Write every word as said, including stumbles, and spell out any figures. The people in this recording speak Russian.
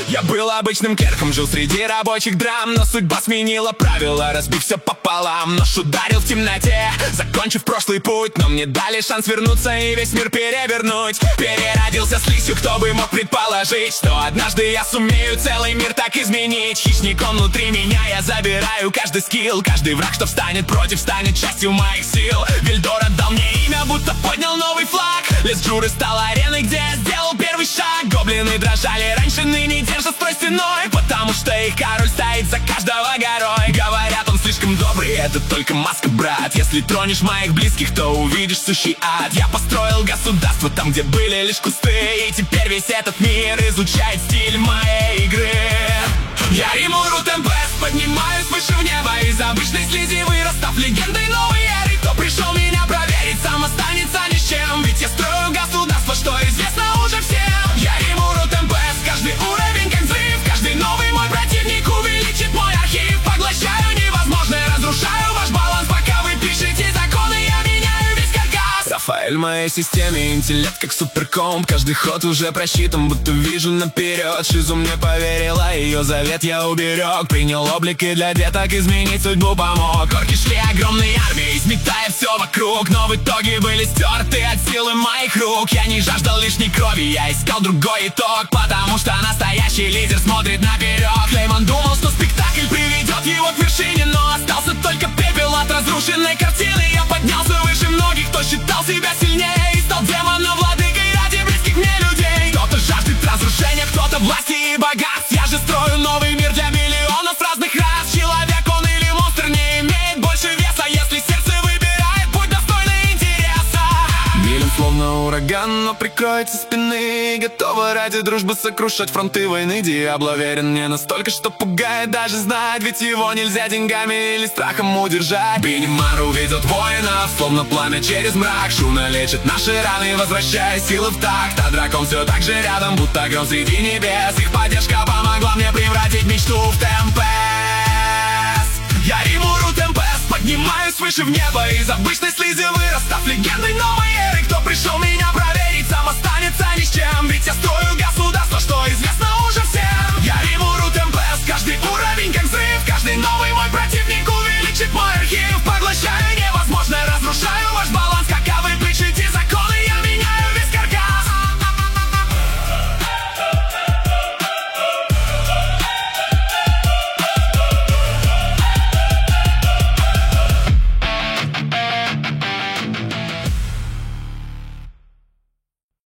Я был обычным клерком, жил среди рабочих драм, но судьба сменила правила, разбив все пополам. Нож ударил в темноте, закончив прошлый путь, но мне дали шанс вернуться и весь мир перевернуть. Переродился слизью, кто бы мог предположить, что однажды я сумею целый мир так изменить. Хищник он внутри меня, я забираю каждый скилл. Каждый враг, что встанет против, станет частью моих сил. Вильдор отдал мне имя, будто поднял новый флаг. Лес Джуры стал ареной, где я сделал первый шаг. Гоблины дрожали раньше, ныне держат строй стеной, потому что их король стоит за каждого горой. Говорят, он слишком добрый, это только маска, брат. Если тронешь моих близких, то увидишь сущий ад. Я построил государство там, где были лишь кусты, и теперь весь этот мир излучает стиль моей игры. Я риму Рутемпест, поднимаюсь выше в небо, из обычной слизи вырос, став легендой новой эры. Кто пришел меня проверить, сам останется ни с чем, ведь я строю государство, что известно уже всем. Я риму Рутемпест, каждый уровень как взрыв, каждый новый мой противник увеличит мой архив. Поглощаю невозможное, разрушаю ваш баланс, пока вы пишете законы, я меняю весь каркас. Рафаэль в моей системе, интеллект как суперкомп, каждый ход уже просчитан, будто вижу наперед. Шизу мне поверила, ее завет я уберег, принял облик и для деток изменить судьбу помог. Орки шли огромной армией, сметая все вокруг, но в итоге были стерты от силы моих рук. Я не жаждал лишней крови, я искал другой итог, потому что настоящий лидер смотрит наперед. Клейман думал, что спектакль приведет его к вершине, но остался только пепел от разрушенной картины. Я поднялся выше многих, кто считал себя сильнее, и стал демоном владыкой ради близких мне людей. Кто-то жаждет разрушения, кто-то власти и богатств. Я же строю новый мир для миллионов разных рас. Человек он или монстр не имеет больше веса, если сердце выбирает путь достойный интереса. Милен словно ураган, но прикроет со спины, готова ради дружбы сокрушать фронты войны. Диабло верен мне настолько, что пугает даже знать, ведь его нельзя деньгами или страхом удержать. Бинимару ведет воинов, словно пламя через мрак. Шуна лечит наши раны, возвращая силы в такт. А дракон все так же рядом, будто гром среди небес. Их поддержка помогла мне превратить мечту в Темпест. Я риму Рутемпест, поднимаюсь выше в небо, из обычной слизи вырос, став легендой новой эры.